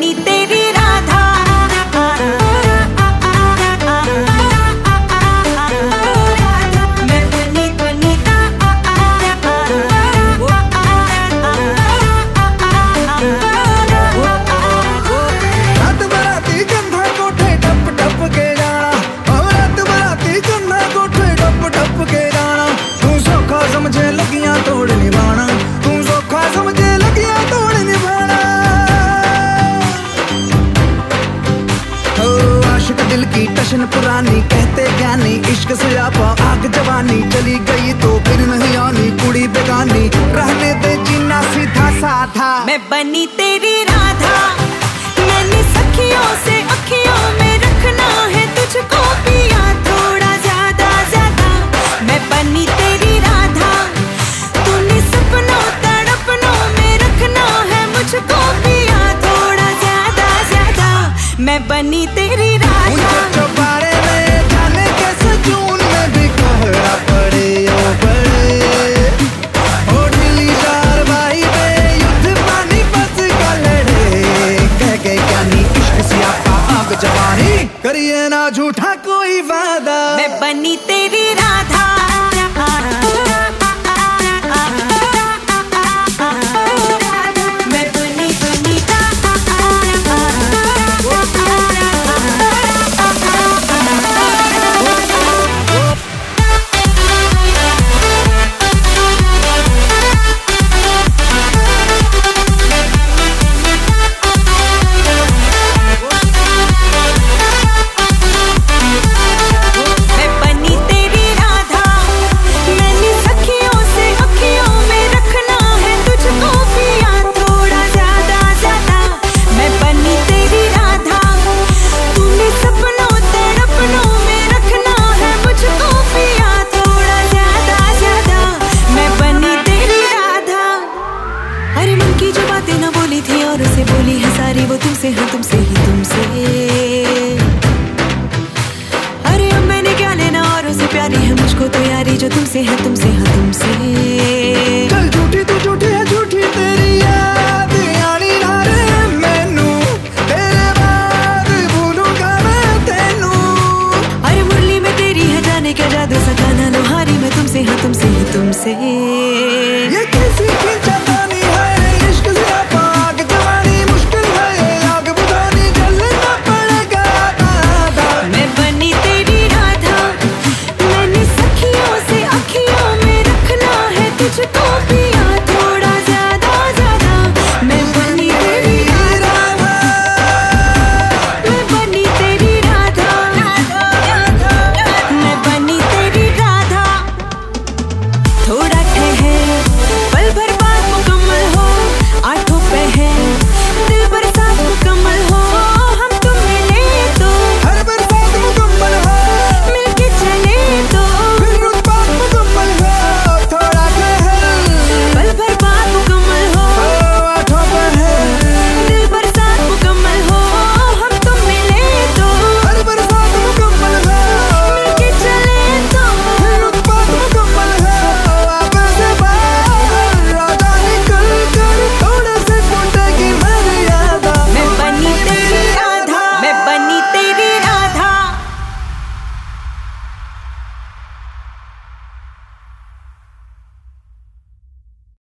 बनी तेरी राधा। मैं बनी रात बराती कंधा कोठे टप टप के जाना, रात बराती कंधा कोठे टप टप के जाना। तू सौखा समझे लगियां तोड़ निभाना, तू सौखा समझे लगियां तोड़ निभाना। आशिक दिल की टशन पुरानी, कहते ज्ञानी इश्क से आपा आग जवानी। चली गई तो फिर नहीं आनी, कुड़ी बेगानी रहने दे जीना सीधा साधा। मैं बनी तेरी राधा, मैंने सखियों से अखियों में रखना है तुझको पिया थोड़ा ज्यादा ज्यादा। मैं बनी तेरी राधा, तूने सपनों तड़पनों में रखना है मुझको पिया थोड़ा ज्यादा ज्यादा। मैं बनी तेरी राधा। चौबारे में जाने कैसे जून में भी कोहरा पड़े ओ पड़े, ओ ढीली चारवाई में युद्ध पानीपत का लड़े। कह गए ज्ञानी इश्क सियापा आग जवानी, करिए ना झूठा कोई वादा। मैं बनी तेरी राधा। से बोली है सारी वो तुमसे है, तुमसे ही तुमसे। अरे अब मैंने क्या लेना औरों से, प्यारी है मुझको तो यारी जो तुमसे है, तुमसे है तुमसे। चल झूठी तू झूठी है, झूठी तेरी याद आनी ना रे मैनू, तेरे बाद भूलूंगा मैं तेनू। अरे मुरली में तेरी है जाने क्या जादू, सताना लोहारी में तुमसे है, तुमसे ही तुमसे।